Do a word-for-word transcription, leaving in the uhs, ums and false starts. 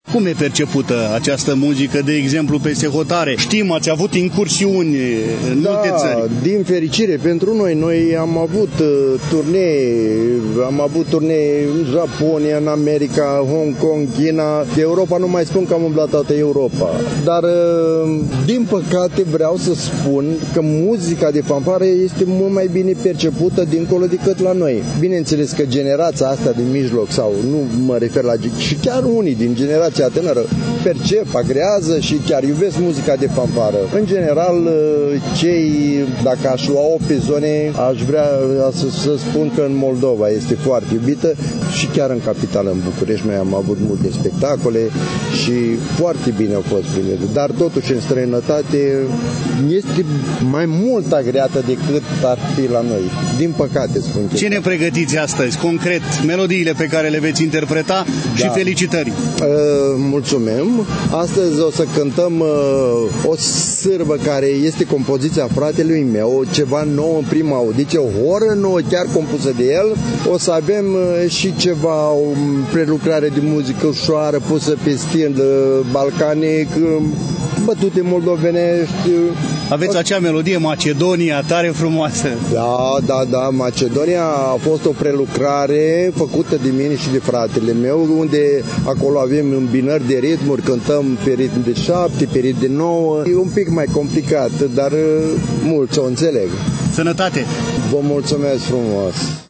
Cum e percepută această muzică, de exemplu, peste hotare? Știm, ați avut incursiuni în da, multe țări. Din fericire pentru noi, noi am avut uh, turnee, am avut turnee în Japonia, în America, Hong Kong, China. De Europa nu mai spun că am umblat toată Europa. Dar, uh, din păcate, vreau să spun că muzica de fanfară este mult mai bine percepută dincolo decât la noi. Bineînțeles că generația asta din mijloc, sau nu mă refer la... și chiar unii din generația tânără percep, agrează și chiar iubesc muzica de fanfară. În general, cei, dacă aș lua-o pe zone, aș vrea să, să spun că în Moldova este foarte iubită și chiar în capitală, în București, noi am avut multe spectacole și foarte bine au fost primite. Dar totuși în străinătate este mai mult agreată decât ar fi la noi. Din păcate, spun. Ce ne pregătiți astăzi, concret, melodiile pe care le veți interpreta și da. Felicitări. Uh, mulțumim. Astăzi o să cântăm uh, o sârbă care este compoziția fratelui meu, ceva nou în prima audiție, o horă nouă chiar compusă de el. O să avem uh, și ceva, o prelucrare de muzică ușoară pusă pe stil uh, balcanic, uh, bătute moldovenești. Aveți acea melodie Macedonia, tare frumoasă. Da, da, da, Macedonia a fost o prelucrare făcută de mine și de fratele meu, unde acolo avem îmbinări de ritmuri, cântăm pe ritm de șapte, pe ritm de nouă. E un pic mai complicat, dar mulți o înțeleg. Sănătate! Vă mulțumesc frumos!